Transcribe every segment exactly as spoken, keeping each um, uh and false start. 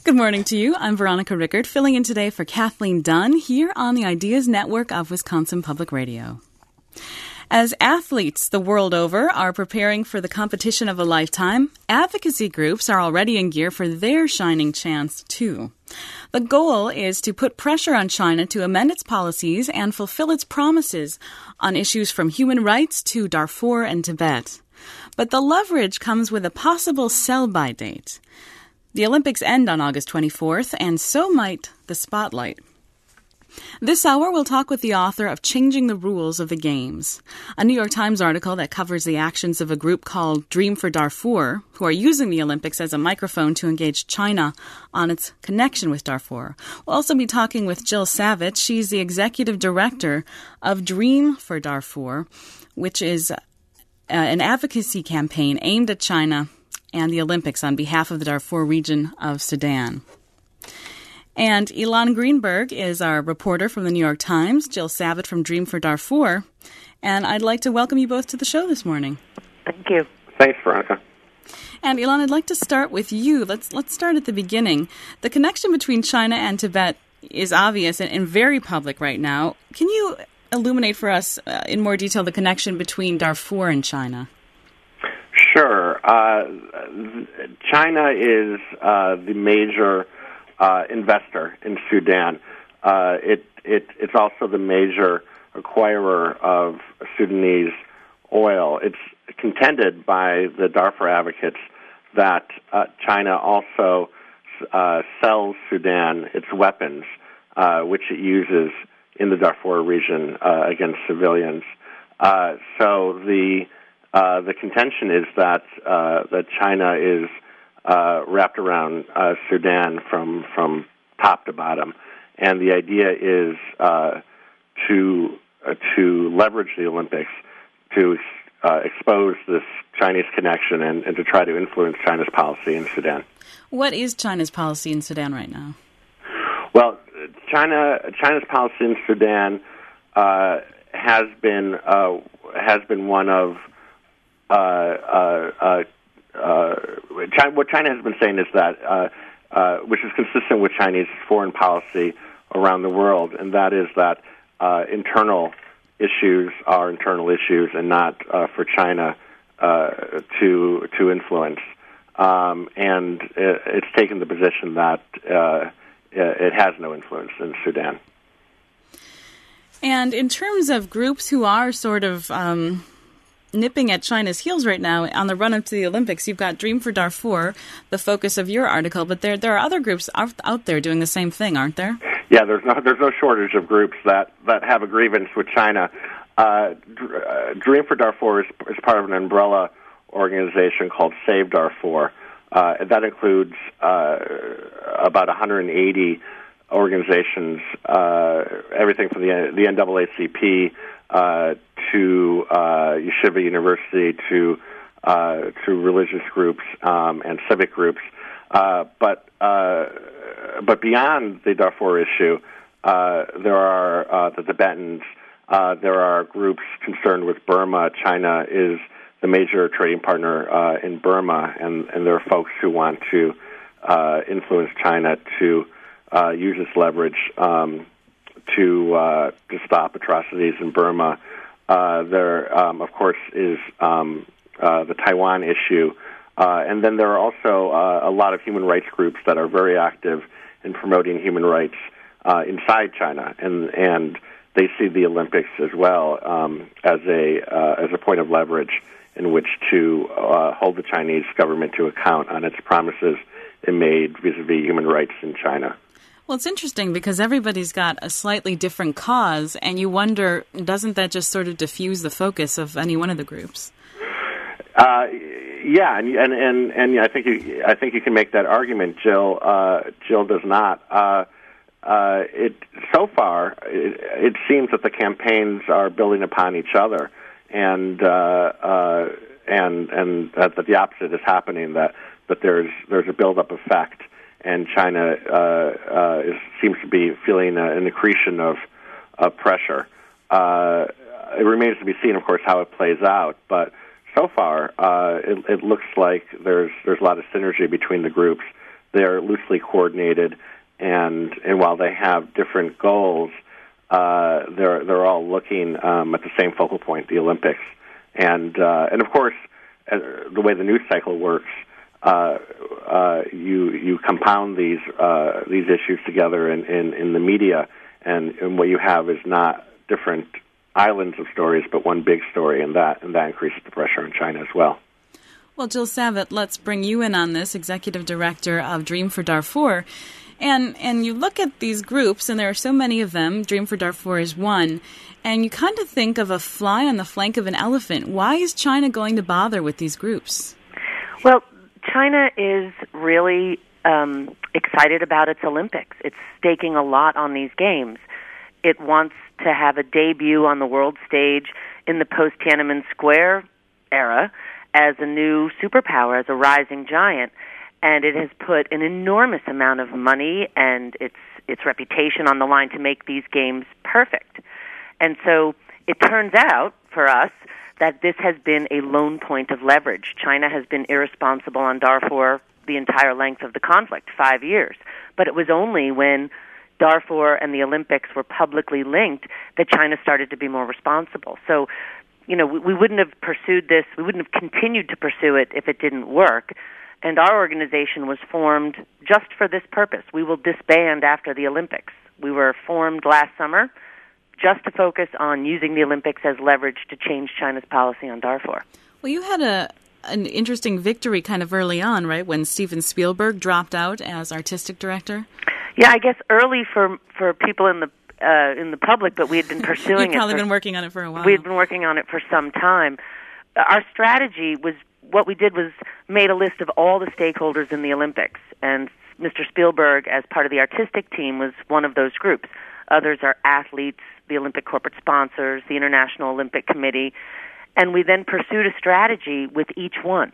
Good morning to you. I'm Veronica Rickard, filling in today for Kathleen Dunn here on the Ideas Network of Wisconsin Public Radio. As athletes the world over are preparing for the competition of a lifetime, advocacy groups are already in gear for their shining chance, too. The goal is to put pressure on China to amend its policies and fulfill its promises on issues from human rights to Darfur and Tibet. But the leverage comes with a possible sell-by date. The Olympics end on August twenty-fourth, and so might the spotlight. This hour, we'll talk with the author of Changing the Rules of the Games, a New York Times article that covers the actions of a group called Dream for Darfur, who are using the Olympics as a microphone to engage China on its connection with Darfur. We'll also be talking with Jill Savage. She's the executive director of Dream for Darfur, which is uh, an advocacy campaign aimed at China and the Olympics on behalf of the Darfur region of Sudan. And Ilan Greenberg is our reporter from the New York Times, Jill Savage from Dream for Darfur. And I'd like to welcome you both to the show this morning. Thank you. Thanks, Veronica. And Ilan, I'd like to start with you. Let's let's start at the beginning. The connection between China and Tibet is obvious and, and very public right now. Can you illuminate for us uh, in more detail the connection between Darfur and China? Sure. Uh, China is uh, the major Uh, investor in Sudan. Uh, it, it, it's also the major acquirer of Sudanese oil. It's contended by the Darfur advocates that uh, China also uh, sells Sudan its weapons, uh, which it uses in the Darfur region uh, against civilians. Uh, so the uh, the contention is that uh, that China is Uh, wrapped around uh, Sudan from from top to bottom, and the idea is uh, to uh, to leverage the Olympics to uh, expose this Chinese connection and, and to try to influence China's policy in Sudan. What is China's policy in Sudan right now? Well, China China's policy in Sudan uh, has been uh, has been one of uh, uh, uh, Uh, China, what China has been saying is that, uh, uh, which is consistent with Chinese foreign policy around the world, and that is that uh, internal issues are internal issues and not uh, for China uh, to to influence. Um, and it, it's taken the position that uh, it has no influence in Sudan. And in terms of groups who are sort of Um nipping at China's heels right now on the run-up to the Olympics, you've got Dream for Darfur, the focus of your article, but there there are other groups out, out there doing the same thing, aren't there? Yeah, there's no there's no shortage of groups that, that have a grievance with China. Uh, Dream for Darfur is, is part of an umbrella organization called Save Darfur. Uh, that includes uh, about one hundred eighty organizations, uh, everything from the the N double A C P uh, to uh, Yeshiva University to uh, to religious groups um, and civic groups, uh, but uh, but beyond the Darfur issue, uh, there are uh, the Tibetans. Uh, there are groups concerned with Burma. China is the major trading partner uh, in Burma, and, and there are folks who want to uh, influence China to uh, use its leverage um, to uh, to stop atrocities in Burma. Uh, there, um, of course, is um, uh, the Taiwan issue. Uh, and then there are also uh, a lot of human rights groups that are very active in promoting human rights uh, inside China. And, and they see the Olympics as well um, as a uh, as a point of leverage in which to uh, hold the Chinese government to account on its promises it made vis-a-vis human rights in China. Well, it's interesting because everybody's got a slightly different cause, and you wonder, doesn't that just sort of diffuse the focus of any one of the groups? Uh, yeah, and and and, and I think you, I think you can make that argument. Jill uh, Jill does not. Uh, uh, it so far it, it seems that the campaigns are building upon each other, and uh, uh, and and uh, that the opposite is happening. That that there's there's a build-up effect. And China uh, uh, is, seems to be feeling uh, an accretion of, of pressure. Uh, it remains to be seen, of course, how it plays out. But so far, uh, it, it looks like there's there's a lot of synergy between the groups they're loosely coordinated, and and while they have different goals, uh, they're they're all looking um, at the same focal point, the Olympics, and uh, and of course, uh, the way the news cycle works, uh, uh, you you compound these uh, these issues together in, in, in the media, and, and what you have is not different islands of stories, but one big story, and that and that increases the pressure on China as well. Well, Jill Savitt, let's bring you in on this, Executive Director of Dream for Darfur. And and you look at these groups, and there are so many of them. Dream for Darfur is one. And you kind of think of a fly on the flank of an elephant. Why is China going to bother with these groups? Well, China is really um, excited about its Olympics. It's staking a lot on these games. It wants to have a debut on the world stage in the post-Tiananmen Square era as a new superpower, as a rising giant. And it has put an enormous amount of money and its its reputation on the line to make these games perfect. And so it turns out, for us, that this has been a lone point of leverage. China has been irresponsible on Darfur the entire length of the conflict, five years. But it was only when Darfur and the Olympics were publicly linked that China started to be more responsible. So, you know, we, we wouldn't have pursued this, we wouldn't have continued to pursue it if it didn't work. And our organization was formed just for this purpose. We will disband after the Olympics. We were formed last summer just to focus on using the Olympics as leverage to change China's policy on Darfur. Well, you had a an interesting victory kind of early on, right, when Steven Spielberg dropped out as artistic director? Yeah, I guess early for for people in the uh, in the public, but we had been pursuing it. You'd probably for, been working on it for a while. We had been working on it for some time. Our strategy was, what we did was made a list of all the stakeholders in the Olympics, and Mister Spielberg, as part of the artistic team, was one of those groups. Others are athletes, the Olympic corporate sponsors, the International Olympic Committee, and we then pursued a strategy with each one.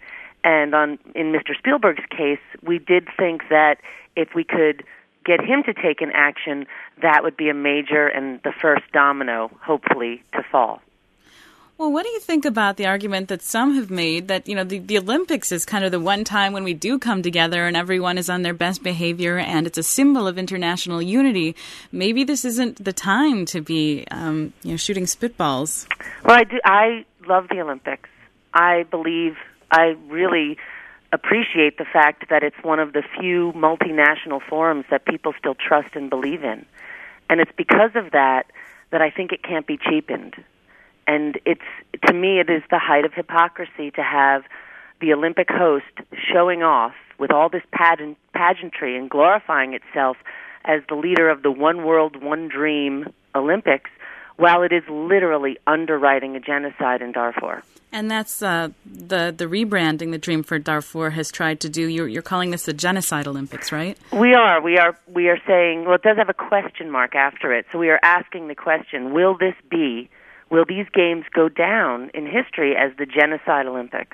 And on in Mister Spielberg's case, we did think that if we could get him to take an action, that would be a major and the first domino, hopefully, to fall. Well, what do you think about the argument that some have made that, you know, the, the Olympics is kind of the one time when we do come together and everyone is on their best behavior and it's a symbol of international unity? Maybe this isn't the time to be, um, you know, shooting spitballs. Well, I do. I love the Olympics. I believe, I really appreciate the fact that it's one of the few multinational forums that people still trust and believe in. And it's because of that that I think it can't be cheapened. And it's, to me, it is the height of hypocrisy to have the Olympic host showing off with all this pageant, pageantry and glorifying itself as the leader of the One World, One Dream Olympics, while it is literally underwriting a genocide in Darfur. And that's uh, the the rebranding that Dream for Darfur has tried to do. You're, you're calling this the Genocide Olympics, right? We are. We are. We are saying, well, it does have a question mark after it. So we are asking the question: Will this be? Will these games go down in history as the Genocide Olympics?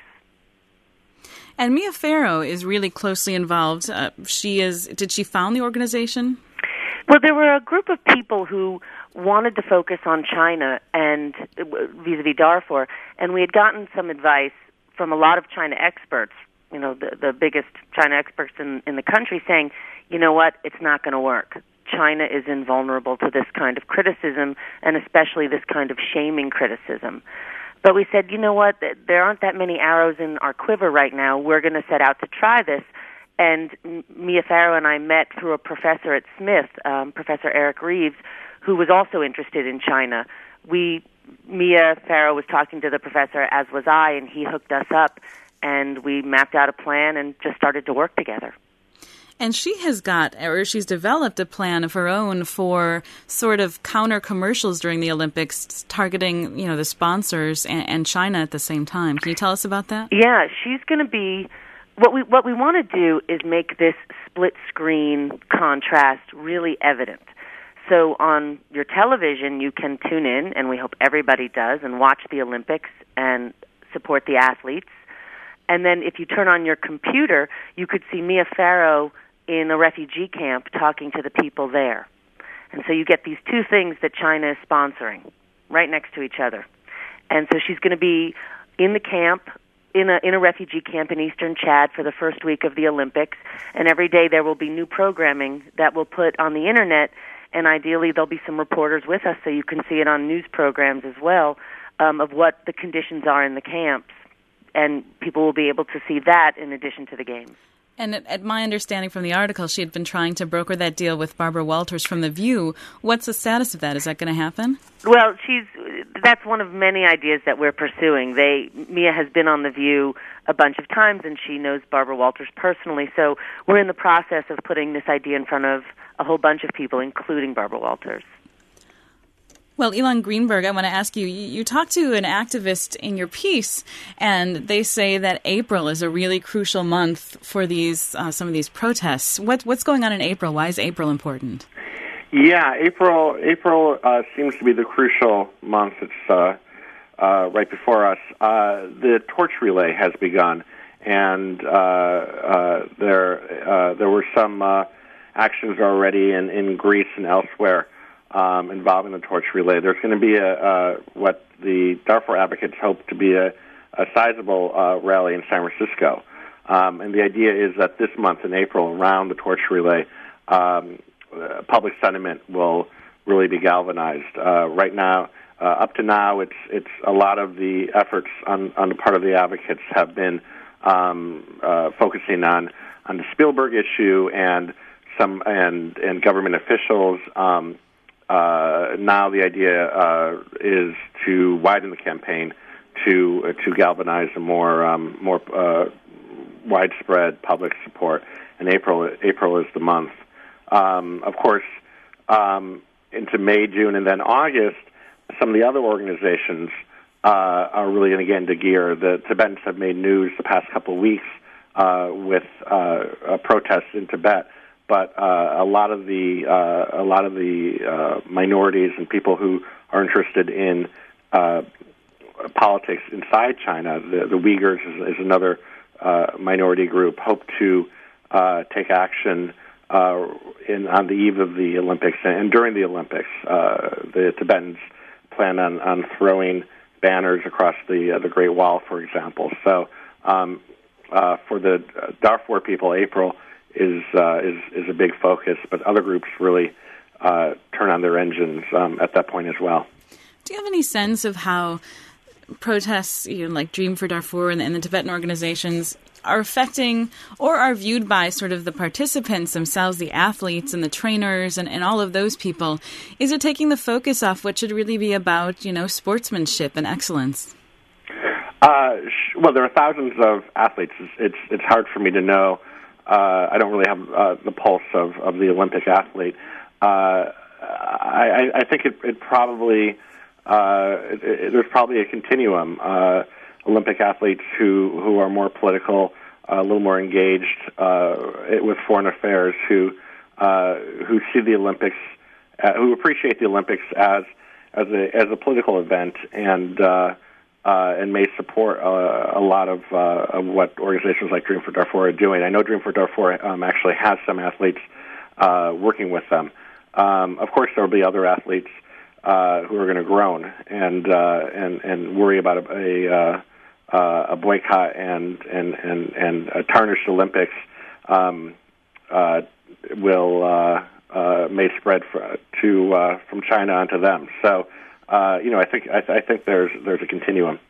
And Mia Farrow is really closely involved. Uh, she is. Did she found the organization? Well, there were a group of people who wanted to focus on China and vis-a-vis Darfur, and we had gotten some advice from a lot of China experts, you know, the, the biggest China experts in, in the country, saying, you know what, it's not going to work. China is invulnerable to this kind of criticism, and especially this kind of shaming criticism. But we said, you know what, there aren't that many arrows in our quiver right now. We're going to set out to try this. And Mia Farrow and I met through a professor at Smith, um, Professor Eric Reeves, who was also interested in China. We, Mia Farrow was talking to the professor, as was I, and he hooked us up, and we mapped out a plan and just started to work together. And she has got, or she's developed a plan of her own for sort of counter commercials during the Olympics, targeting, you know, the sponsors and, and China at the same time. Can you tell us about that? Yeah, she's going to be. What we what we want to do is make this split screen contrast really evident. So on your television, you can tune in, and we hope everybody does, and watch the Olympics and support the athletes. And then if you turn on your computer, you could see Mia Farrow in a refugee camp talking to the people there. And so you get these two things that China is sponsoring right next to each other. And so she's going to be in the camp in a in a refugee camp in eastern Chad for the first week of the Olympics, and every day there will be new programming that we'll put on the internet, and ideally there'll be some reporters with us so you can see it on news programs as well, um, of what the conditions are in the camps, and people will be able to see that in addition to the games. And at my understanding from the article, she had been trying to broker that deal with Barbara Walters from The View. What's the status of that? Is that going to happen? Well, she's that's one of many ideas that we're pursuing. They Mia has been on The View a bunch of times, and she knows Barbara Walters personally. So we're in the process of putting this idea in front of a whole bunch of people, including Barbara Walters. Well, Elon Greenberg, I want to ask you, you talked to an activist in your piece, and they say that April is a really crucial month for these uh, some of these protests. What, what's going on in April? Why is April important? Yeah, April April uh, seems to be the crucial month. It's uh, uh, right before us. Uh, the torch relay has begun, and uh, uh, there uh, there were some uh, actions already in, in Greece and elsewhere Um, involving the torch relay. There's going to be a uh, what the Darfur advocates hope to be a, a sizable uh, rally in San Francisco. Um, and the idea is that this month in April, around the torch relay, um, uh, public sentiment will really be galvanized. Uh, right now, uh, up to now, it's it's a lot of the efforts on, on the part of the advocates have been um, uh, focusing on on the Spielberg issue and some and and government officials. Um, Uh, now the idea uh, is to widen the campaign to uh, to galvanize a more um, more uh, widespread public support. And April April is the month. Um, of course, um, into May, June, and then August, some of the other organizations uh, are really going to get into gear. The Tibetans have made news the past couple of weeks uh, with uh, protests in Tibet. But uh, a lot of the uh, a lot of the uh, minorities and people who are interested in uh, politics inside China, the, the Uyghurs is, is another uh, minority group, hope to uh, take action uh, in on the eve of the Olympics and during the Olympics. Uh, the Tibetans plan on, on throwing banners across the uh, the Great Wall, for example. So um, uh, for the Darfur people, April is uh, is is a big focus, but other groups really uh, turn on their engines um, at that point as well. Do you have any sense of how protests, you know, like Dream for Darfur and, and the Tibetan organizations are affecting or are viewed by sort of the participants themselves, the athletes and the trainers and, and all of those people? Is it taking the focus off what should really be about, you know, sportsmanship and excellence? Uh, well, there are thousands of athletes. It's it's, it's hard for me to know. Uh, I don't really have uh, the pulse of, of the Olympic athlete. Uh, I, I think it, it probably uh, it, it, there's probably a continuum. Uh, Olympic athletes who, who are more political, uh, a little more engaged uh, with foreign affairs, who uh, who see the Olympics, uh, who appreciate the Olympics as as a as a political event, and uh, Uh, and may support uh, a lot of, uh, of what organizations like Dream for Darfur are doing. I know Dream for Darfur um, actually has some athletes uh, working with them. Um, of course, there will be other athletes uh, who are going to groan and uh, and and worry about a a, uh, a boycott and and and and a tarnished Olympics um, uh, will uh, uh, may spread for, to uh, from China onto them. So. Uh, you know, I think I, th- I think there's there's a continuum.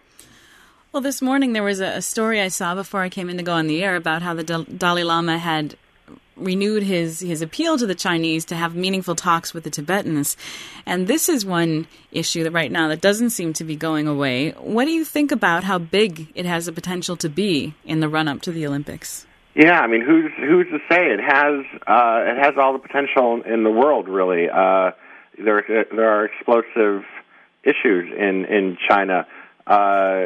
Well, this morning there was a, a story I saw before I came in to go on the air about how the Dal- Dalai Lama had renewed his, his appeal to the Chinese to have meaningful talks with the Tibetans. And this is one issue that right now that doesn't seem to be going away. What do you think about how big it has the potential to be in the run-up to the Olympics? Yeah, I mean, who's who's to say? It has uh, it has all the potential in the world, really. Uh, There, there are explosive issues in in China uh,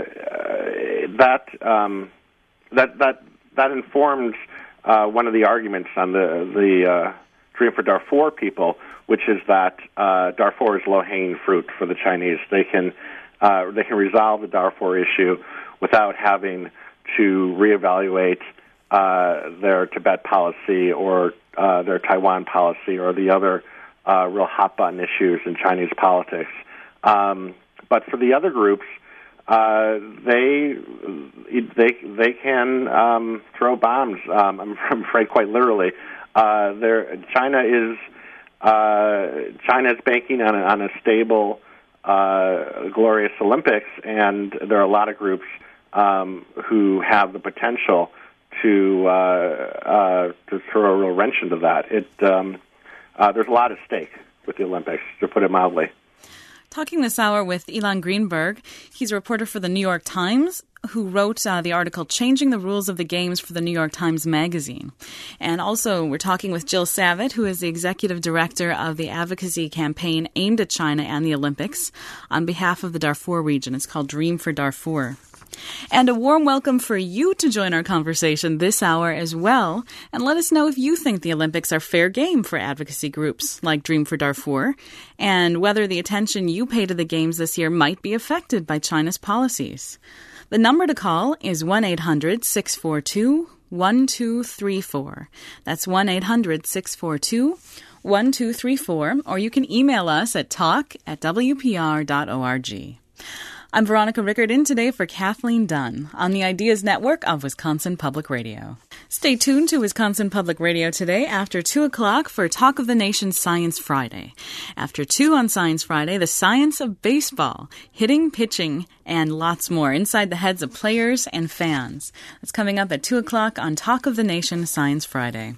that um, that that that informs uh, one of the arguments on the the uh, Dream for Darfur people, which is that uh, Darfur is low-hanging fruit for the Chinese. They can uh, they can resolve the Darfur issue without having to reevaluate uh, their Tibet policy or uh, their Taiwan policy or the other Uh, real hot-button issues in Chinese politics. Um, but for the other groups, uh, they they they can um, throw bombs. Um, I'm, I'm afraid, quite literally. Uh, there, China is uh, China is banking on a, on a stable, uh, glorious Olympics, and there are a lot of groups um, who have the potential to uh, uh, to throw a real wrench into that. It um, uh, there's a lot at stake with the Olympics, to put it mildly. Talking this hour with Ilan Greenberg. He's a reporter for the New York Times who wrote uh, the article Changing the Rules of the Games for the New York Times Magazine. And also we're talking with Jill Savitt, who is the executive director of the advocacy campaign aimed at China and the Olympics on behalf of the Darfur region. It's called Dream for Darfur. And a warm welcome for you to join our conversation this hour as well. And let us know if you think the Olympics are fair game for advocacy groups like Dream for Darfur, and whether the attention you pay to the Games this year might be affected by China's policies. The number to call is one eight hundred six four two one two three four. That's one eight hundred six four two one two three four, or you can email us at talk at w p r dot org. I'm Veronica Rickard, in today for Kathleen Dunn on the Ideas Network of Wisconsin Public Radio. Stay tuned to Wisconsin Public Radio today after two o'clock for Talk of the Nation Science Friday. After two on Science Friday, the science of baseball, hitting, pitching, and lots more inside the heads of players and fans. That's coming up at two o'clock on Talk of the Nation Science Friday.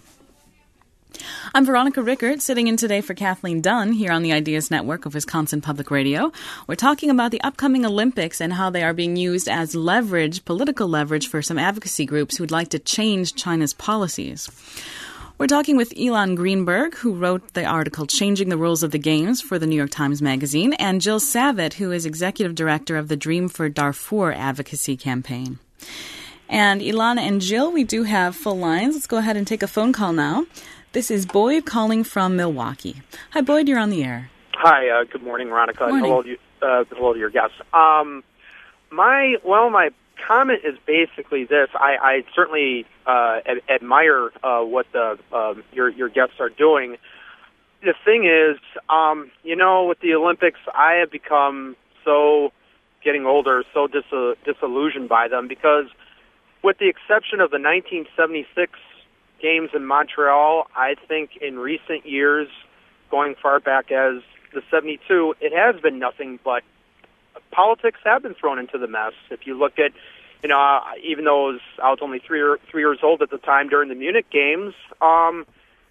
I'm Veronica Rickard, sitting in today for Kathleen Dunn here on the Ideas Network of Wisconsin Public Radio. We're talking about the upcoming Olympics and how they are being used as leverage, political leverage, for some advocacy groups who would like to change China's policies. We're talking with Ilan Greenberg, who wrote the article Changing the Rules of the Games for the New York Times Magazine, and Jill Savitt, who is executive director of the Dream for Darfur advocacy campaign. And Ilana and Jill, we do have full lines. Let's go ahead and take a phone call now. This is Boyd calling from Milwaukee. Hi, Boyd, you're on the air. Hi, uh, good morning, Veronica. Morning. Hello, to you, uh, hello to your guests. Um, my well, my comment is basically this: I, I certainly uh, ad- admire uh, what the uh, your your guests are doing. The thing is, um, you know, with the Olympics, I have become so getting older, so dis- disillusioned by them because, with the exception of the nineteen seventy-six Games in Montreal, I think in recent years, going far back as the seventy-two, it has been nothing but politics have been thrown into the mess. If you look at, you know, even though I was, I was only three, or, three years old at the time during the Munich Games, um,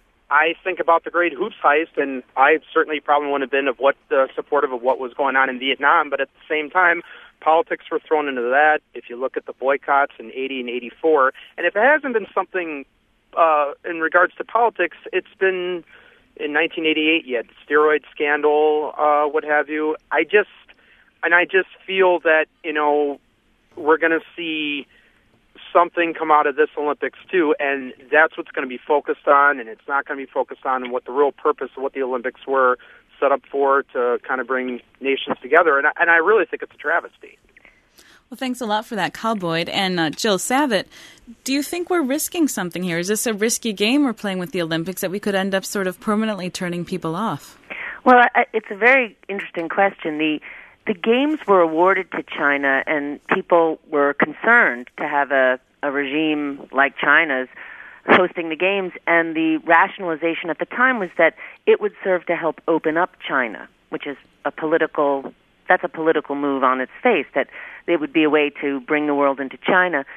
I think about the great hoops heist, and I certainly probably wouldn't have been of what uh, supportive of what was going on in Vietnam, but at the same time, politics were thrown into that. If you look at the boycotts in eighty and eighty-four, and if it hasn't been something Uh, in regards to politics, it's been in nineteen eighty-eight. You had the steroid scandal, uh, what have you. I just, and I just feel that, you know, we're going to see something come out of this Olympics too, and that's what's going to be focused on, and it's not going to be focused on what the real purpose of what the Olympics were set up for, to kind of bring nations together. And I, and I really think it's a travesty. Well, thanks a lot for that, Cal Boyd. And uh, Jill Savitt, do you think we're risking something here? Is this a risky game we're playing with the Olympics that we could end up sort of permanently turning people off? Well, I, it's a very interesting question. The the games were awarded to China, and people were concerned to have a, a regime like China's hosting the games, and the rationalization at the time was that it would serve to help open up China, which is a political that's a political move on its face, that it would be a way to bring the world into China.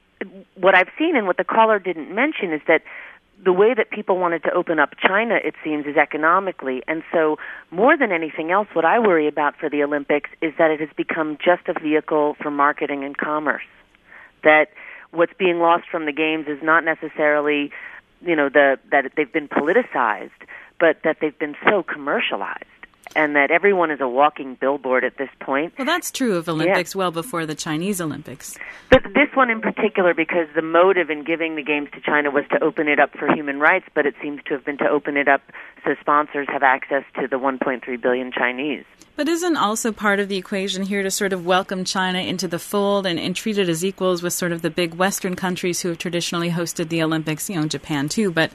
What I've seen and what the caller didn't mention is that the way that people wanted to open up China, it seems, is economically. And so more than anything else, what I worry about for the Olympics is that it has become just a vehicle for marketing and commerce. That what's being lost from the games is not necessarily, you know, the that they've been politicized, but that they've been so commercialized, and that everyone is a walking billboard at this point. Well, that's true of Olympics yeah. well before the Chinese Olympics. But this one in particular, because the motive in giving the games to China was to open it up for human rights, but it seems to have been to open it up so sponsors have access to the one point three billion Chinese. But isn't also part of the equation here to sort of welcome China into the fold and, and treat it as equals with sort of the big Western countries who have traditionally hosted the Olympics, you know, Japan too, but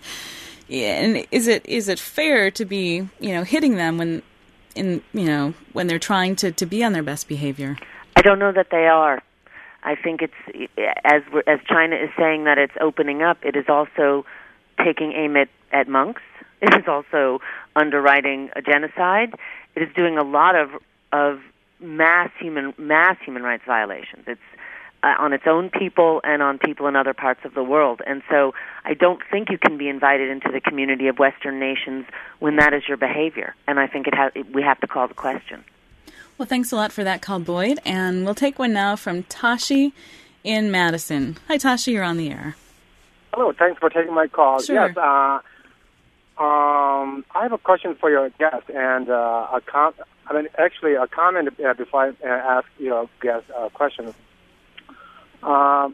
and is it is it fair to be, you know, hitting them when in you know when they're trying to, to be on their best behavior? I don't know that they are. I think it's, as we're, as China is saying that it's opening up, it is also taking aim at, at monks. It is also underwriting a genocide. It is doing a lot of of mass human mass human rights violations. It's uh, on its own people and on people in other parts of the world. And so I don't think you can be invited into the community of Western nations when that is your behavior. And I think it ha- we have to call the question. Well, thanks a lot for that call, Boyd. And we'll take one now from Tashi in Madison. Hi, Tashi, you're on the air. Hello, thanks for taking my call. Sure. Yes, uh, um, I have a question for your guest, and uh, a com- I mean, actually, a comment uh, before I uh, ask your guest a question. Uh,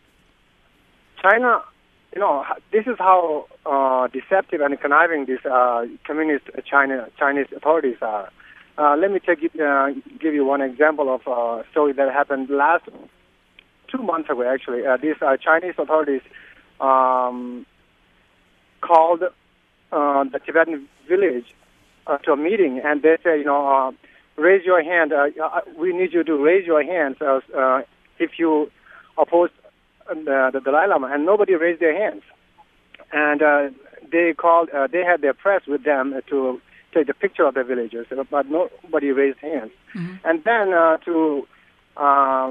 China, you know, this is how uh, deceptive and conniving these uh, communist China Chinese authorities are. Uh, let me take you, uh, give you one example of a story that happened last two months ago. Actually, uh, these uh, Chinese authorities um, called uh, the Tibetan village uh, to a meeting, and they say, you know, uh, raise your hand. Uh, we need you to raise your hands uh, uh, if you oppose the, the Dalai Lama, and nobody raised their hands. And uh, they called. Uh, they had their press with them to take the picture of the villagers, but nobody raised hands. Mm-hmm. And then uh, to uh,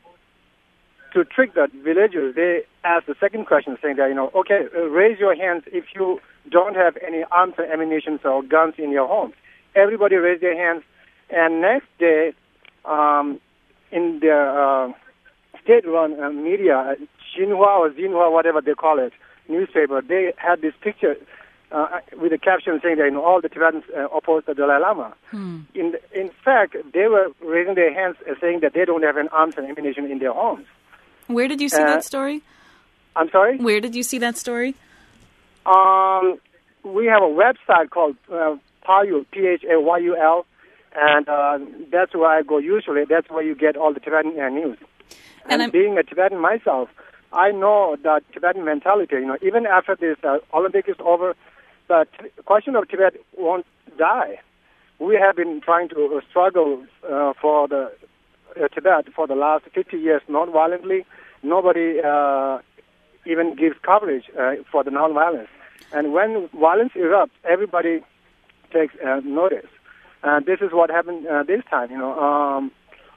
to trick the villagers, they asked the second question, saying that, you know, okay, uh, raise your hands if you don't have any arms and ammunition or guns in your homes. Everybody raised their hands, and next day, um, in their uh, state-run uh, media, Xinhua or Xinhua, whatever they call it, newspaper, they had this picture uh, with a caption saying that, you know, all the Tibetans uh, oppose the Dalai Lama. Hmm. In in fact, they were raising their hands uh, saying that they don't have an arms and ammunition in their homes. Where did you see uh, that story? I'm sorry? Where did you see that story? Um, we have a website called uh, Payul, P H A Y U L, and uh, that's where I go usually. That's where you get all the Tibetan uh, news. And, and being a Tibetan myself, I know the Tibetan mentality. You know, even after this uh, Olympic is over, the t- question of Tibet won't die. We have been trying to struggle uh, for the uh, Tibet for the last fifty years non-violently. Nobody uh, even gives coverage uh, for the non-violence. And when violence erupts, everybody takes uh, notice. And this is what happened uh, this time. You know, um,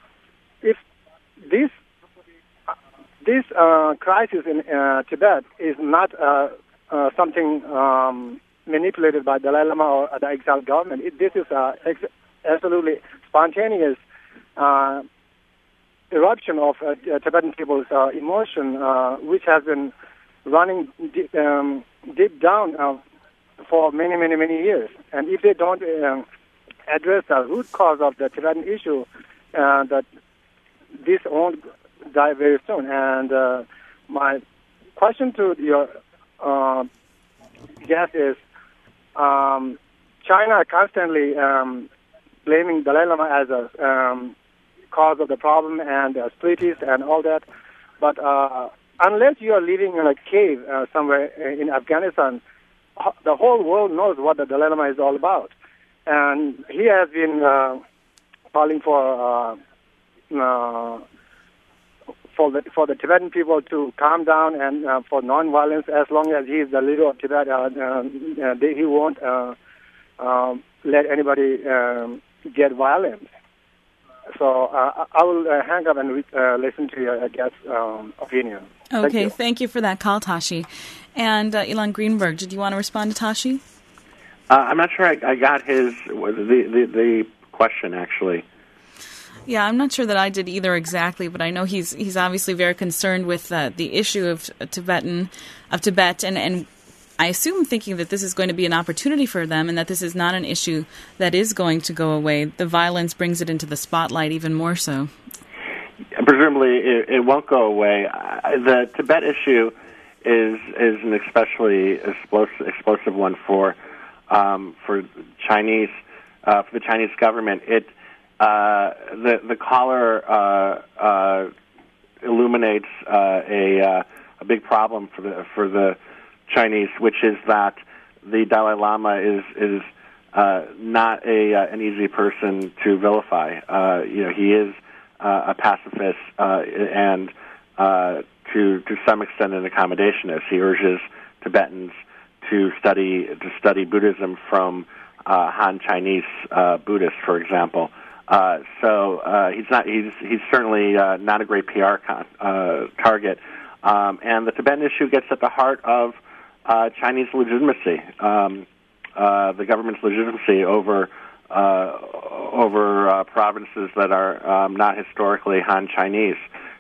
if this uh, this uh, crisis in uh, Tibet is not uh, uh, something um, manipulated by Dalai Lama or the exiled government, it, this is uh, ex- absolutely spontaneous uh, eruption of uh, Tibetan people's uh, emotion, uh, which has been running deep, um, deep down uh, for many, many, many years. And if they don't uh, address the root cause of the Tibetan issue, uh, that this won't die very soon. And uh, my question to your uh, guest is, um, China constantly um, blaming Dalai Lama as a um, cause of the problem and uh, splitties and all that, but uh, unless you are living in a cave uh, somewhere in Afghanistan, the whole world knows what the Dalai Lama is all about. And he has been uh, calling for uh, uh, for the for the Tibetan people to calm down and uh, for non-violence. As long as he is the leader of Tibet, uh, uh, they, he won't uh, uh, let anybody um, get violent. So uh, I will uh, hang up and uh, listen to your guest's um, opinion. Okay, thank you. Thank you for that call, Tashi. And uh, Ilan Greenberg, did you want to respond to Tashi? Uh, I'm not sure I, I got his the, the the question actually. Yeah, I'm not sure that I did either exactly, but I know he's he's obviously very concerned with uh, the issue of Tibetan of Tibet, and, and I assume thinking that this is going to be an opportunity for them, and that this is not an issue that is going to go away. The violence brings it into the spotlight even more so. Presumably, it, it won't go away. Uh, the Tibet issue is is an especially explosive, explosive one for um, for Chinese uh, for the Chinese government. It uh, the the caller uh, uh, illuminates uh, a uh, a big problem for the for the Chinese, which is that the Dalai Lama is is uh, not a uh, an easy person to vilify. Uh, you know, he is uh, a pacifist uh, and uh, to to some extent an accommodationist. He urges Tibetans to study to study Buddhism from uh, Han Chinese uh, Buddhists, for example. Uh, so uh, he's not he's he's certainly uh, not a great P R con, uh, target. Um, and the Tibetan issue gets at the heart of uh, Chinese legitimacy, um, uh, the government's legitimacy over uh, over uh, provinces that are um, not historically Han Chinese.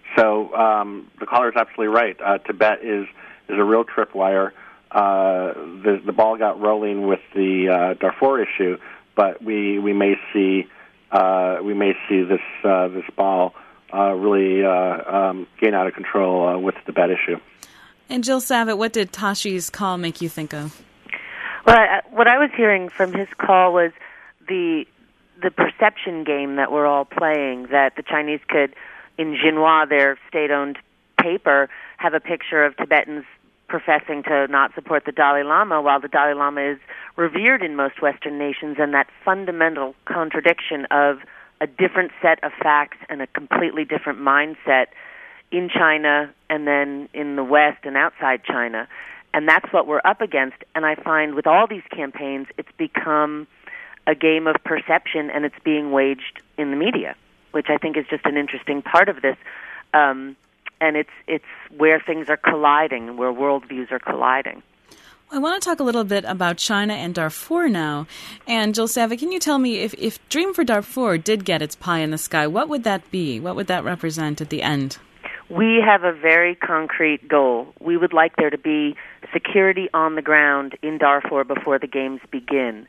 So um, the caller is absolutely right. Uh, Tibet is is a real tripwire. Uh, the the ball got rolling with the uh, Darfur issue, but we we may see uh, we may see this uh, this ball uh, really uh, um, gain out of control uh, with the Tibet issue. And Jill Savitt, what did Tashi's call make you think of? Well, I, what I was hearing from his call was the the perception game that we're all playing, that the Chinese could, in Xinhua, their state-owned paper, have a picture of Tibetans professing to not support the Dalai Lama, while the Dalai Lama is revered in most Western nations, and that fundamental contradiction of a different set of facts and a completely different mindset in China and then in the West and outside China. And that's what we're up against. And I find with all these campaigns, it's become a game of perception, and it's being waged in the media, which I think is just an interesting part of this. Um, and it's it's where things are colliding, where worldviews are colliding. I want to talk a little bit about China and Darfur now. And Jill Savitt, can you tell me if, if Dream for Darfur did get its pie in the sky, what would that be? What would that represent at the end? We have a very concrete goal. We would like there to be security on the ground in Darfur before the games begin.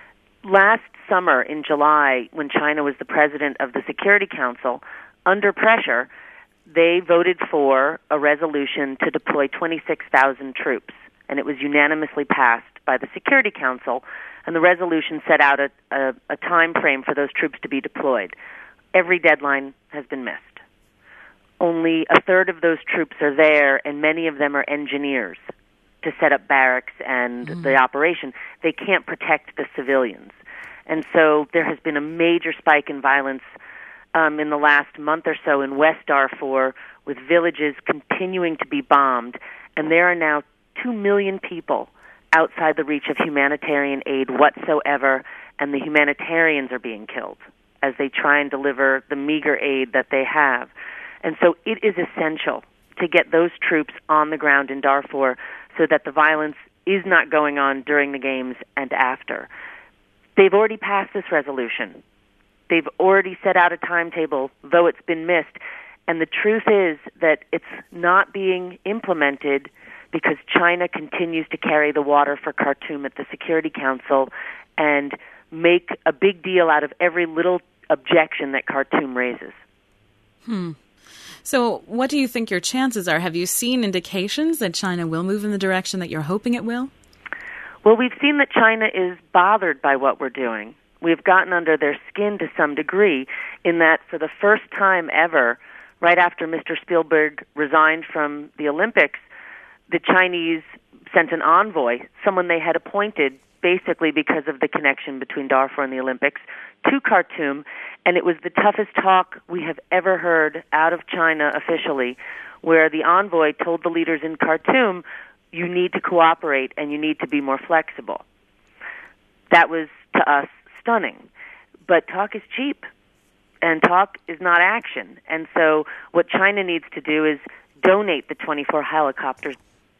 Last summer in July, when China was the president of the Security Council, under pressure, they voted for a resolution to deploy twenty-six thousand troops, and it was unanimously passed by the Security Council, and the resolution set out a, a, a time frame for those troops to be deployed. Every deadline has been missed. Only a third of those troops are there, and many of them are engineers to set up barracks and mm. the operation. They can't protect the civilians. And so there has been a major spike in violence um, in the last month or so in West Darfur, with villages continuing to be bombed. And there are now two million people outside the reach of humanitarian aid whatsoever, and the humanitarians are being killed as they try and deliver the meager aid that they have. And so it is essential to get those troops on the ground in Darfur so that the violence is not going on during the games and after. They've already passed this resolution. They've already set out a timetable, though it's been missed. And the truth is that it's not being implemented because China continues to carry the water for Khartoum at the Security Council and make a big deal out of every little objection that Khartoum raises. Hmm. So what do you think your chances are? Have you seen indications that China will move in the direction that you're hoping it will? Well, we've seen that China is bothered by what we're doing. We've gotten under their skin to some degree in that for the first time ever, right after Mister Spielberg resigned from the Olympics, the Chinese sent an envoy, someone they had appointed basically because of the connection between Darfur and the Olympics, to Khartoum, and it was the toughest talk we have ever heard out of China officially, where the envoy told the leaders in Khartoum, you need to cooperate and you need to be more flexible. That was, to us, stunning. But talk is cheap, and talk is not action. And so what China needs to do is donate the twenty-four helicopters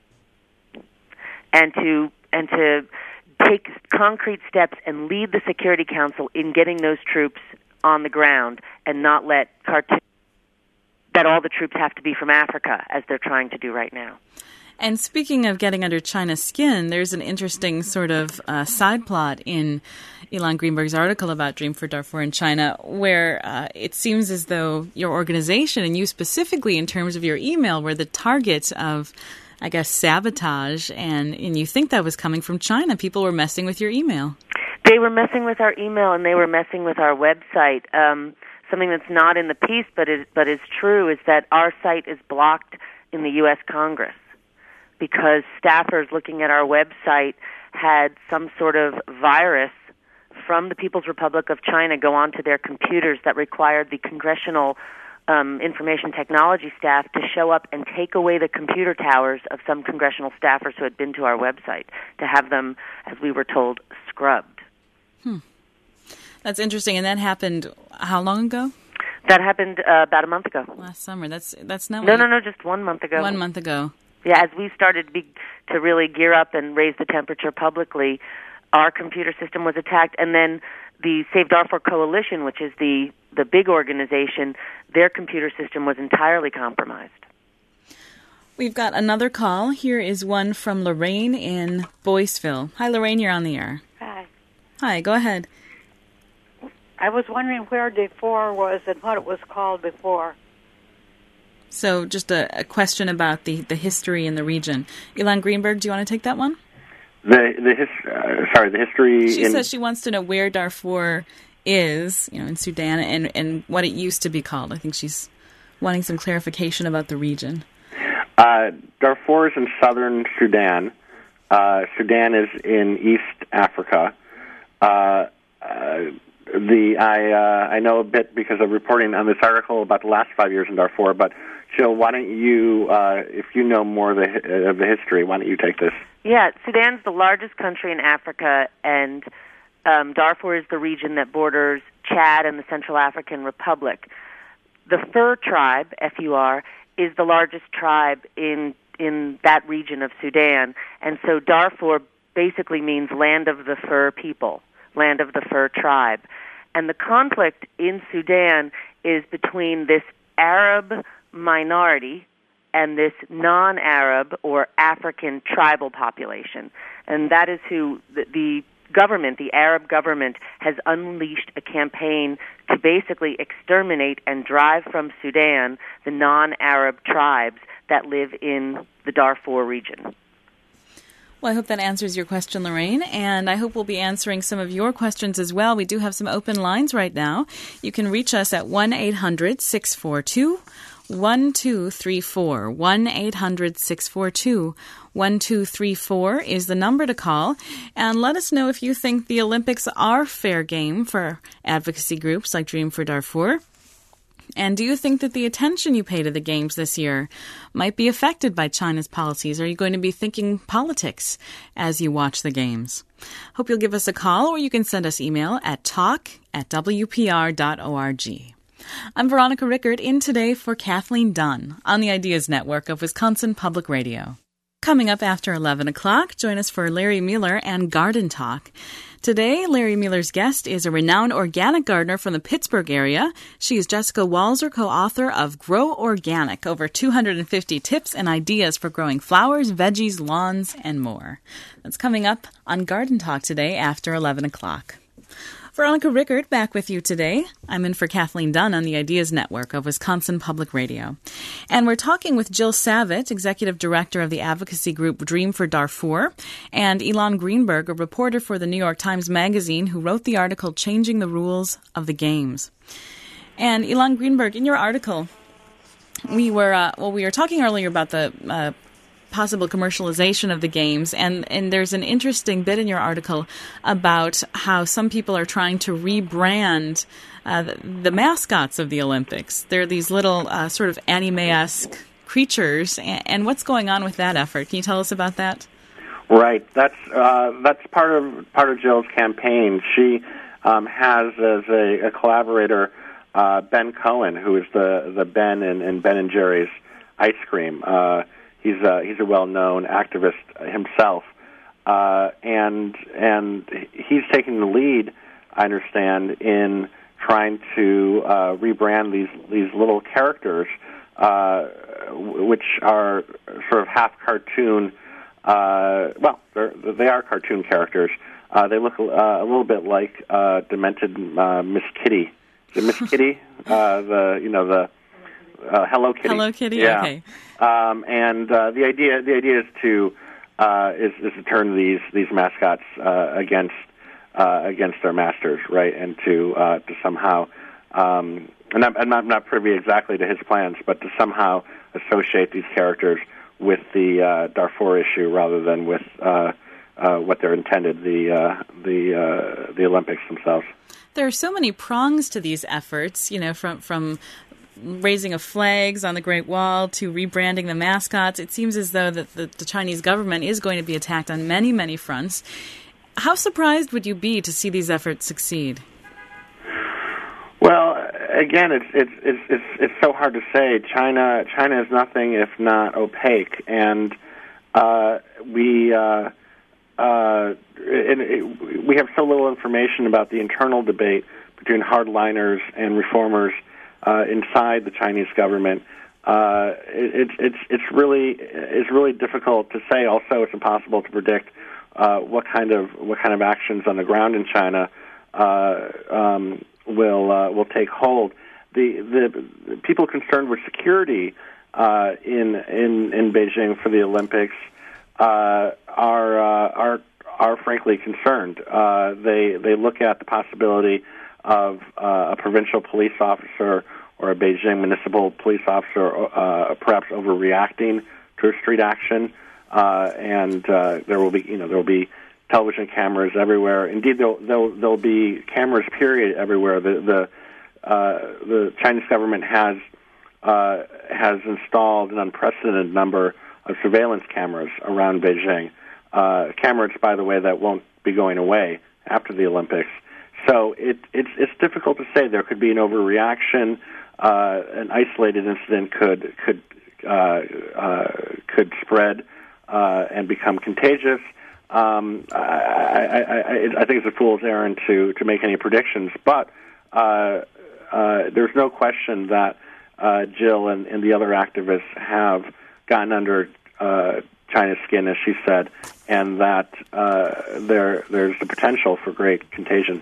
and to and to take concrete steps and lead the Security Council in getting those troops on the ground and not let Khartoum, that all the troops have to be from Africa, as they're trying to do right now. And speaking of getting under China's skin, there's an interesting sort of uh, side plot in Ilan Greenberg's article about Dream for Darfur in China, where uh, it seems as though your organization, and you specifically in terms of your email, were the target of, I guess, sabotage, and, and you think that was coming from China. People were messing with your email. They were messing with our email, and they were messing with our website. Um, something that's not in the piece, but is, but is true, is that our site is blocked in the U S Congress because staffers looking at our website had some sort of virus from the People's Republic of China go onto their computers that required the congressional um, information technology staff to show up and take away the computer towers of some congressional staffers who had been to our website, to have them, as we were told, scrubbed. Hmm. That's interesting. And that happened how long ago? That happened uh, about a month ago. Last summer. That's that's not No, what no, you... no, just one month ago. One month ago. Yeah, as we started be, to really gear up and raise the temperature publicly, our computer system was attacked, and then the Save Darfur Coalition, which is the, the big organization, their computer system was entirely compromised. We've got another call. Here is one from Lorraine in Boyceville. Hi, Lorraine, you're on the air. Hi. Hi, go ahead. I was wondering where Darfur was and what it was called before. So just a, a question about the, the history in the region. Ilan Greenberg, do you want to take that one? The the his, uh, sorry the history. She in... says she wants to know where Darfur is, you know, in Sudan, and and what it used to be called. I think she's wanting some clarification about the region. Uh, Darfur is in southern Sudan. Uh, Sudan is in East Africa. Uh, uh, the I uh, I know a bit because of reporting on this article about the last five years in Darfur. But Jill, why don't you, uh, if you know more of the of the history, why don't you take this? Yeah, Sudan's the largest country in Africa, and um, Darfur is the region that borders Chad and the Central African Republic. The Fur tribe, F U R, is the largest tribe in in that region of Sudan, and so Darfur basically means land of the Fur people, land of the Fur tribe. And the conflict in Sudan is between this Arab minority and this non-Arab or African tribal population. And that is who the, the government, the Arab government, has unleashed a campaign to basically exterminate and drive from Sudan the non-Arab tribes that live in the Darfur region. Well, I hope that answers your question, Lorraine, and I hope we'll be answering some of your questions as well. We do have some open lines right now. You can reach us at one eight hundred six four two one two three four. one eight hundred six four two one two three four is the number to call. And let us know if you think the Olympics are fair game for advocacy groups like Dream for Darfur. And do you think that the attention you pay to the Games this year might be affected by China's policies? Are you going to be thinking politics as you watch the Games? Hope you'll give us a call, or you can send us email at talk at w p r dot org. I'm Veronica Rickard, in today for Kathleen Dunn on the Ideas Network of Wisconsin Public Radio. Coming up after eleven o'clock, join us for Larry Mueller and Garden Talk. Today, Larry Mueller's guest is a renowned organic gardener from the Pittsburgh area. She is Jessica Walzer, co-author of Grow Organic, over two hundred fifty tips and ideas for growing flowers, veggies, lawns, and more. That's coming up on Garden Talk today after eleven o'clock. Veronica Rickard back with you today. I'm in for Kathleen Dunn on the Ideas Network of Wisconsin Public Radio. And we're talking with Jill Savitt, Executive Director of the advocacy group Dream for Darfur, and Ilan Greenberg, a reporter for the New York Times Magazine, who wrote the article Changing the Rules of the Games. And Ilan Greenberg, in your article, we were uh, well, we were talking earlier about the uh, possible commercialization of the Games, and, and there's an interesting bit in your article about how some people are trying to rebrand uh, the, the mascots of the Olympics. They're these little uh, sort of anime-esque creatures, and, and what's going on with that effort? Can you tell us about that? Right. That's uh, that's part of part of Jill's campaign. She um, has as a, a collaborator uh, Ben Cohen, who is the the Ben in, in Ben and Jerry's ice cream. Uh, He's a, he's a well-known activist himself, uh, and and he's taking the lead, I understand, in trying to uh, rebrand these these little characters, uh, which are sort of half cartoon. Uh, well, they're, they are cartoon characters. Uh, they look uh, a little bit like uh, demented uh, Miss Kitty. Is it Miss Kitty? Uh, the you know the uh, Hello Kitty. Hello Kitty. Yeah. Okay. Um, and uh, the idea the idea is to uh, is, is to turn these these mascots uh, against uh, against their masters, right? And to uh, to somehow um, and I'm, I'm not, not privy exactly to his plans, but to somehow associate these characters with the uh, Darfur issue rather than with uh, uh, what they're intended the uh, the uh, the Olympics themselves. There are so many prongs to these efforts, you know, from from raising of flags on the Great Wall to rebranding the mascots. It seems as though that the, the Chinese government is going to be attacked on many, many fronts. How surprised would you be to see these efforts succeed? Well, again, it's it's it's it's, it's so hard to say. China China is nothing if not opaque, and uh, we uh, uh, it, it, we have so little information about the internal debate between hardliners and reformers uh, inside the Chinese government. Uh, it, it's it's really it's really difficult to say. Also, it's impossible to predict uh, what kind of what kind of actions on the ground in China uh, um, will uh, will take hold. The the people concerned with security uh, in in in Beijing for the Olympics uh, are uh, are are frankly concerned. Uh, they they look at the possibility of uh, a provincial police officer or a Beijing municipal police officer uh, perhaps overreacting to a street action, uh, and uh, there will be you know there will be television cameras everywhere. Indeed, there'll there'll, there'll be cameras period everywhere. The the uh, the Chinese government has uh, has installed an unprecedented number of surveillance cameras around Beijing. Uh, cameras, by the way, that won't be going away after the Olympics. So it, it's it's difficult to say. There could be an overreaction. Uh, an isolated incident could could uh, uh, could spread uh, and become contagious. Um, I, I, I, I think it's a fool's errand to, to make any predictions. But uh, uh, there's no question that uh, Jill and, and the other activists have gotten under uh, China's skin, as she said, and that uh, there there's the potential for great contagion.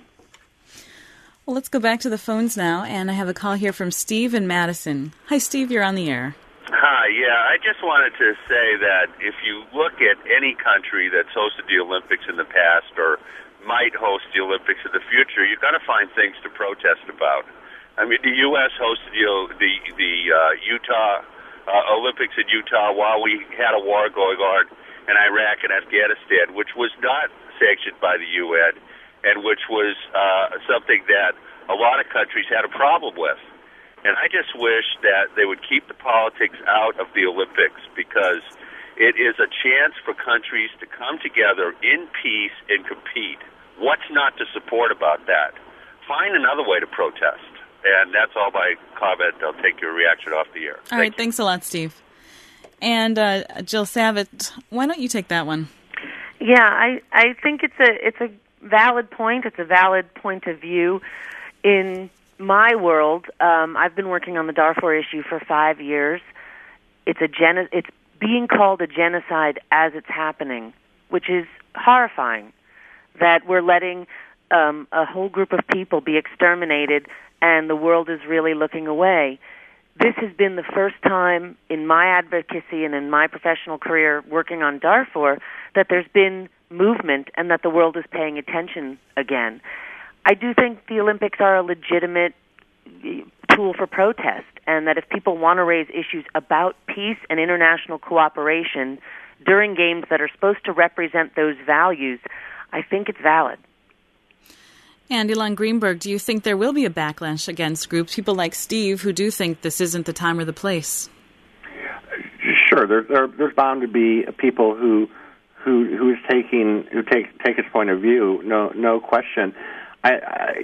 Well, let's go back to the phones now, and I have a call here from Steve in Madison. Hi, Steve, you're on the air. Hi, yeah, I just wanted to say that if you look at any country that's hosted the Olympics in the past or might host the Olympics in the future, you're going to find things to protest about. I mean, the U S hosted the the, the uh, Utah uh, Olympics in Utah while we had a war going on in Iraq and Afghanistan, which was not sanctioned by the U N, and which was uh, something that a lot of countries had a problem with. And I just wish that they would keep the politics out of the Olympics, because it is a chance for countries to come together in peace and compete. What's not to support about that? Find another way to protest. And that's all my comment. I'll take your reaction off the air. All Thank right, you. Thanks a lot, Steve. And uh, Jill Savitt, why don't you take that one? Yeah, I, I think it's a it's a valid point. It's a valid point of view. In my world, um, I've been working on the Darfur issue for five years. It's a geno- It's being called a genocide as it's happening, which is horrifying. That we're letting um, a whole group of people be exterminated, and the world is really looking away. This has been the first time in my advocacy and in my professional career working on Darfur that there's been movement and that the world is paying attention again. I do think the Olympics are a legitimate tool for protest, and that if people want to raise issues about peace and international cooperation during games that are supposed to represent those values, I think it's valid. And Ilan Greenberg, do you think there will be a backlash against groups, people like Steve, who do think this isn't the time or the place? Sure, there, there, there's bound to be people who who who is taking who take take his point of view. No, no question. I,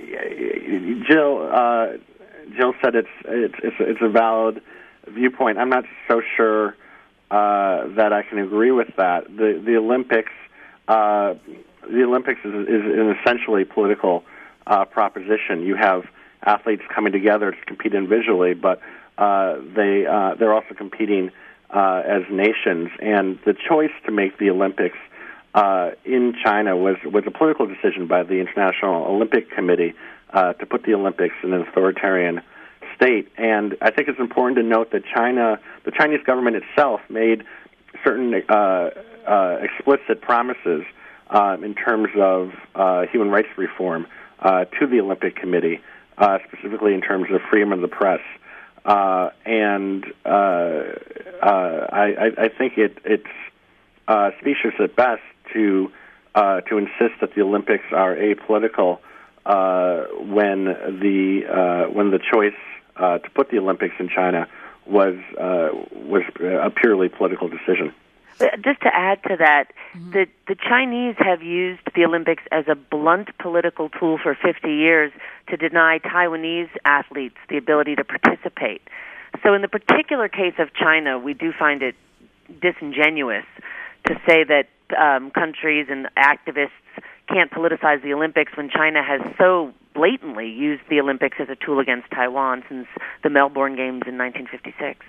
I, Jill uh, Jill said it's it's it's, it's a valid viewpoint. I'm not so sure uh, that I can agree with that. The the Olympics uh, the Olympics is, is an essentially political uh, proposition. You have athletes coming together to compete individually, but uh, they uh, they're also competing uh, as nations. And the choice to make the Olympics Uh, in China was, was a political decision by the International Olympic Committee uh, to put the Olympics in an authoritarian state. And I think it's important to note that China, the Chinese government itself, made certain uh, uh, explicit promises uh, in terms of uh, human rights reform uh, to the Olympic Committee, uh, specifically in terms of freedom of the press. Uh, and uh, uh, I, I think it, it's uh, specious at best to uh, to insist that the Olympics are apolitical uh, when the uh, when the choice uh, to put the Olympics in China was uh, was a purely political decision. Just to add to that, mm-hmm. the the Chinese have used the Olympics as a blunt political tool for fifty years to deny Taiwanese athletes the ability to participate. So in the particular case of China, we do find it disingenuous to say that um, countries and activists can't politicize the Olympics when China has so blatantly used the Olympics as a tool against Taiwan since the Melbourne Games in nineteen fifty-six.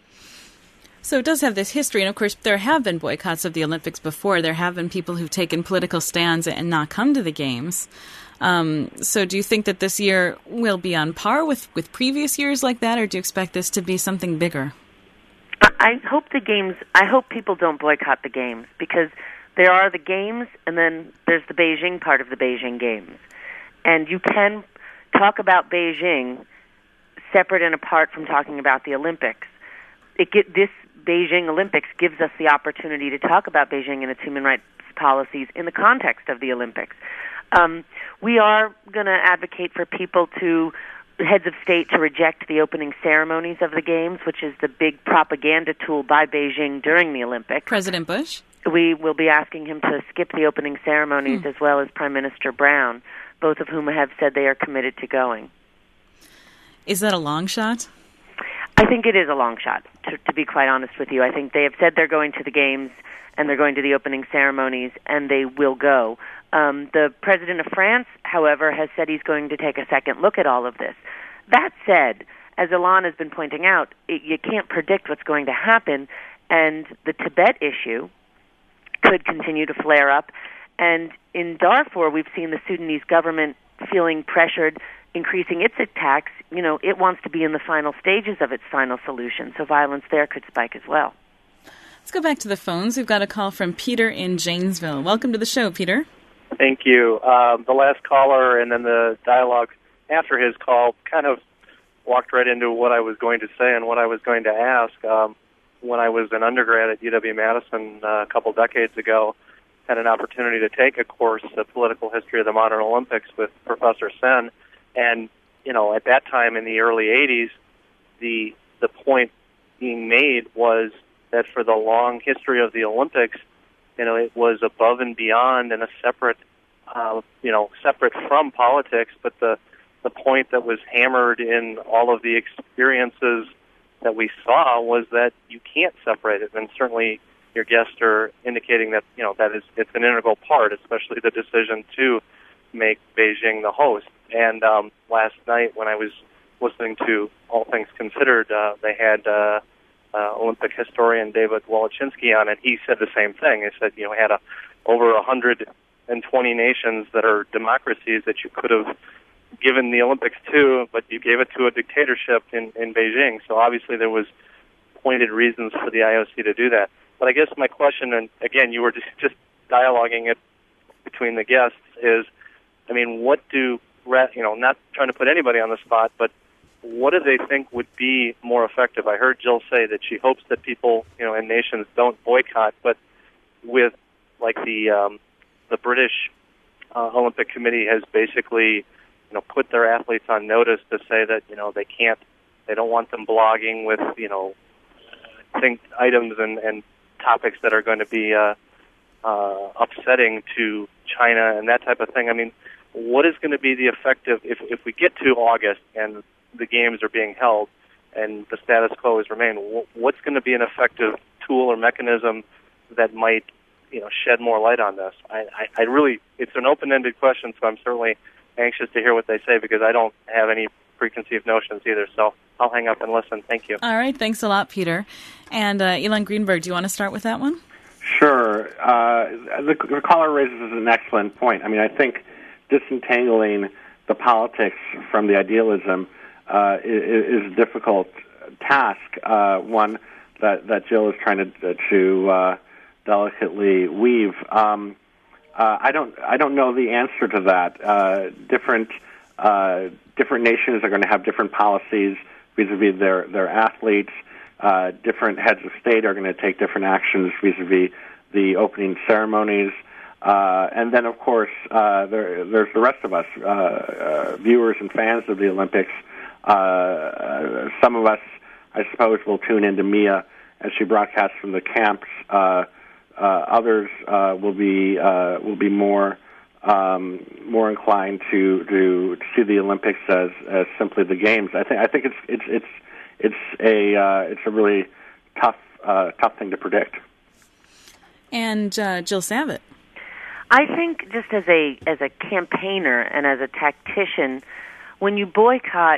So it does have this history, and of course there have been boycotts of the Olympics before. There have been people who've taken political stands and not come to the Games. Um, so do you think that this year will be on par with, with previous years like that, or do you expect this to be something bigger? I hope the Games, I hope people don't boycott the Games, because there are the Games and then there's the Beijing part of the Beijing Games. And you can talk about Beijing separate and apart from talking about the Olympics. It get, this Beijing Olympics gives us the opportunity to talk about Beijing and its human rights policies in the context of the Olympics. Um, we are going to advocate for people to, heads of state, to reject the opening ceremonies of the Games, which is the big propaganda tool by Beijing during the Olympics. President Bush? We will be asking him to skip the opening ceremonies, hmm. as well as Prime Minister Brown, both of whom have said they are committed to going. Is that a long shot? I think it is a long shot, to, to be quite honest with you. I think they have said they're going to the Games and they're going to the opening ceremonies, and they will go. Um, the president of France, however, has said he's going to take a second look at all of this. That said, as Ilan has been pointing out, it, you can't predict what's going to happen, and the Tibet issue could continue to flare up. And in Darfur, we've seen the Sudanese government feeling pressured, increasing its attacks. You know, it wants to be in the final stages of its final solution, so violence there could spike as well. Let's go back to the phones. We've got a call from Peter in Janesville. Welcome to the show, Peter. Thank you. Um, the last caller and then the dialogue after his call kind of walked right into what I was going to say and what I was going to ask. Um, when I was an undergrad at U W-Madison uh, a couple decades ago, had an opportunity to take a course, The Political History of the Modern Olympics, with Professor Sen. And, you know, at that time in the early eighties, the the point being made was that for the long history of the Olympics, you know, it was above and beyond and a separate, uh, you know, separate from politics. But the the point that was hammered in all of the experiences that we saw was that you can't separate it. And certainly your guests are indicating that, you know, that is, it's an integral part, especially the decision to make Beijing the host. And um, last night when I was listening to All Things Considered, uh, they had uh, uh, Olympic historian David Wolochinsky on it. He said the same thing. He said, you know, had a, over one hundred twenty nations that are democracies that you could have given the Olympics to, but you gave it to a dictatorship in, in Beijing. So obviously there was pointed reasons for the I O C to do that. But I guess my question, and again, you were just, just dialoguing it between the guests, is, I mean, what do, you know, not trying to put anybody on the spot, but what do they think would be more effective? I heard Jill say that she hopes that people, you know, and nations don't boycott, but with, like, the um, the British uh, Olympic Committee has basically, you know, put their athletes on notice to say that, you know, they can't, they don't want them blogging with, you know, think items and, and topics that are going to be uh, uh, upsetting to China and that type of thing. I mean, what is going to be the effective, if, if we get to August and the games are being held and the status quo is remain, what's going to be an effective tool or mechanism that might, you know, shed more light on this? I, I, I really, it's an open-ended question, so I'm certainly anxious to hear what they say because I don't have any preconceived notions either. So I'll hang up and listen. Thank you. All right. Thanks a lot, Peter. And uh, Ilan Greenberg, do you want to start with that one? Sure. Uh, the, the caller raises an excellent point. I mean, I think disentangling the politics from the idealism uh, is, is a difficult task, uh, one that, that Jill is trying to, to uh, delicately weave. Um, uh, I don't I don't know the answer to that. Uh, different uh, different nations are going to have different policies vis-a-vis their, their athletes. Uh, different heads of state are going to take different actions vis-a-vis the opening ceremonies. Uh, and then, of course, uh, there, there's the rest of us, uh, uh, viewers and fans of the Olympics. Uh, some of us, I suppose, will tune into Mia as she broadcasts from the camps. Uh, uh, others uh, will be uh, will be more um, more inclined to, to to see the Olympics as, as simply the games. I think I think it's it's it's it's a uh, it's a really tough uh, tough thing to predict. And uh, Jill Savitt. I think just as a as a campaigner and as a tactician, when you boycott,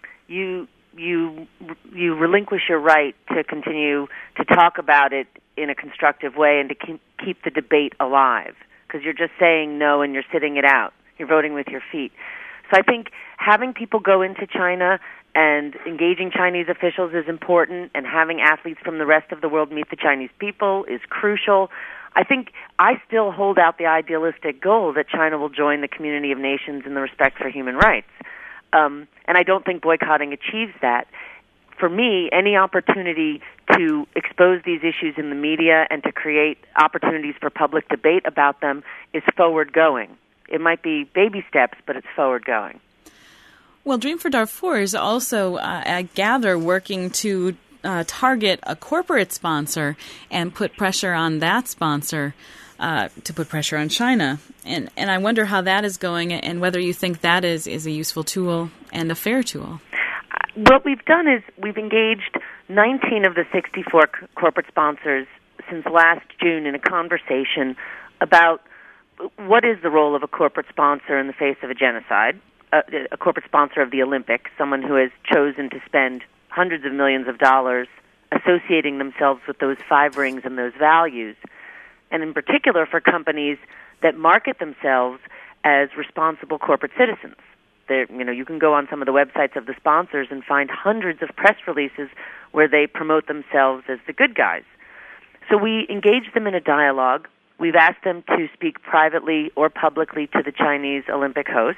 you you you relinquish your right to continue to talk about it in a constructive way and to keep, keep the debate alive, because you're just saying no and you're sitting it out. You're voting with your feet. So I think having people go into China and engaging Chinese officials is important, and having athletes from the rest of the world meet the Chinese people is crucial. I think I still hold out the idealistic goal that China will join the community of nations in the respect for human rights. Um, and I don't think boycotting achieves that. For me, any opportunity to expose these issues in the media and to create opportunities for public debate about them is forward-going. It might be baby steps, but it's forward-going. Well, Dream for Darfur is also, uh, I gather, working to uh, target a corporate sponsor and put pressure on that sponsor uh, to put pressure on China. And and I wonder how that is going and whether you think that is, is a useful tool and a fair tool. What we've done is we've engaged nineteen of the sixty-four c- corporate sponsors since last June in a conversation about what is the role of a corporate sponsor in the face of a genocide, a, a corporate sponsor of the Olympics, someone who has chosen to spend hundreds of millions of dollars associating themselves with those five rings and those values, and in particular for companies that market themselves as responsible corporate citizens. There, you know, you can go on some of the websites of the sponsors and find hundreds of press releases where they promote themselves as the good guys. So we engage them in a dialogue. We've asked them to speak privately or publicly to the Chinese Olympic host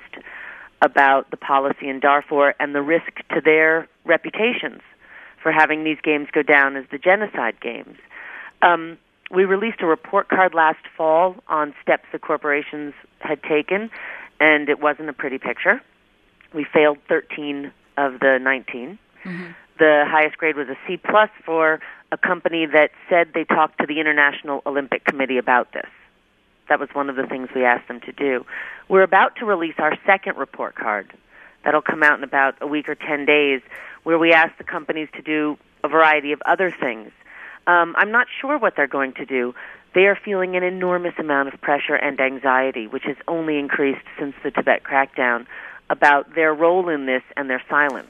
about the policy in Darfur and the risk to their reputations for having these games go down as the genocide games. Um, we released a report card last fall on steps the corporations had taken, and it wasn't a pretty picture. We failed thirteen of the nineteen. Mm-hmm. The highest grade was a C plus for a company that said they talked to the International Olympic Committee about this. That was one of the things we asked them to do. We're about to release our second report card. That'll come out in about a week or ten days, where we ask the companies to do a variety of other things. Um, I'm not sure what they're going to do. They are feeling an enormous amount of pressure and anxiety, which has only increased since the Tibet crackdown, about their role in this and their silence.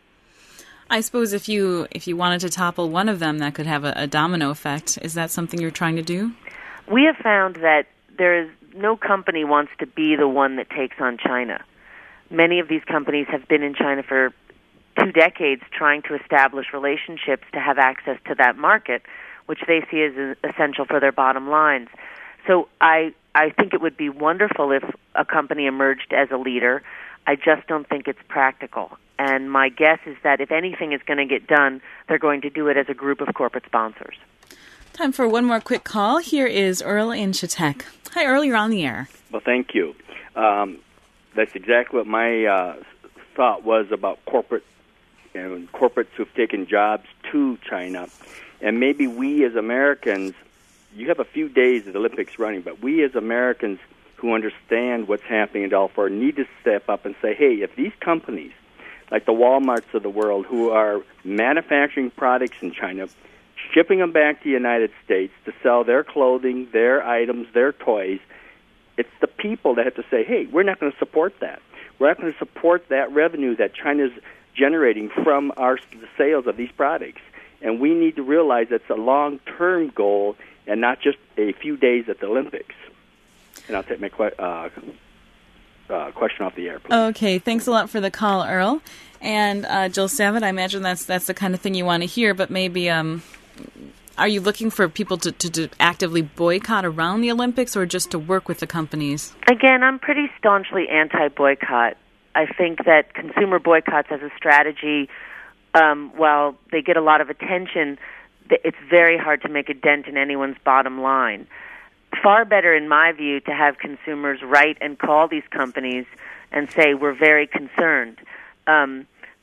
I suppose if you if you wanted to topple one of them, that could have a, a domino effect. Is that something you're trying to do? We have found that there is no company wants to be the one that takes on China. Many of these companies have been in China for two decades trying to establish relationships to have access to that market, which they see as essential for their bottom lines. So I I think it would be wonderful if a company emerged as a leader. I just don't think it's practical. And my guess is that if anything is going to get done, they're going to do it as a group of corporate sponsors. Time for one more quick call. Here is Earl in Chautauqua. Hi, Earl. You're on the air. Well, thank you. Um, that's exactly what my uh, thought was about corporate and corporates who've taken jobs to China. And maybe we as Americans, you have a few days of the Olympics running, but we as Americans who understand what's happening in Darfur need to step up and say, hey, if these companies, like the Walmarts of the world, who are manufacturing products in China, shipping them back to the United States to sell their clothing, their items, their toys, it's the people that have to say, hey, we're not going to support that. We're not going to support that revenue that China's generating from our the sales of these products. And we need to realize it's a long-term goal and not just a few days at the Olympics. And I'll take my que- uh, uh, question off the air, please. Okay, thanks a lot for the call, Earl. And uh, Jill Savitt, I imagine that's that's the kind of thing you want to hear, but maybe um, are you looking for people to, to, to actively boycott around the Olympics or just to work with the companies? Again, I'm pretty staunchly anti-boycott. I think that consumer boycotts as a strategy, um, while they get a lot of attention, it's very hard to make a dent in anyone's bottom line. Far better, in my view, to have consumers write and call these companies and say, we're very concerned. Um,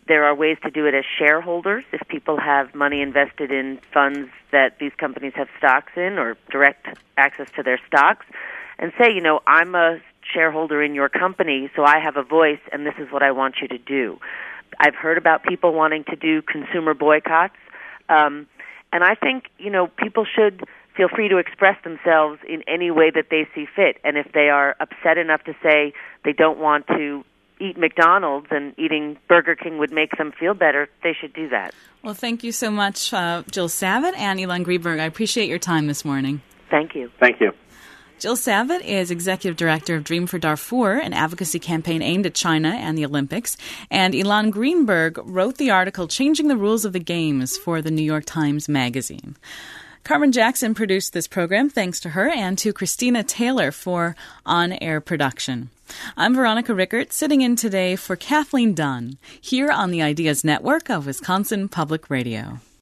There are ways to do it as shareholders if people have money invested in funds that these companies have stocks in or direct access to their stocks, and say, you know, I'm a shareholder in your company, so I have a voice, and this is what I want you to do. I've heard about people wanting to do consumer boycotts, um, and I think, you know, people should feel free to express themselves in any way that they see fit, and if they are upset enough to say they don't want to eat McDonald's and eating Burger King would make them feel better, they should do that. Well, thank you so much, uh, Jill Savitt and Ilan Greenberg. I appreciate your time this morning. Thank you. Thank you. Jill Savitt is Executive Director of Dream for Darfur, an advocacy campaign aimed at China and the Olympics. And Ilan Greenberg wrote the article Changing the Rules of the Games for the New York Times Magazine. Carmen Jackson produced this program, thanks to her, and to Christina Taylor for on-air production. I'm Veronica Rickert, sitting in today for Kathleen Dunn, here on the Ideas Network of Wisconsin Public Radio.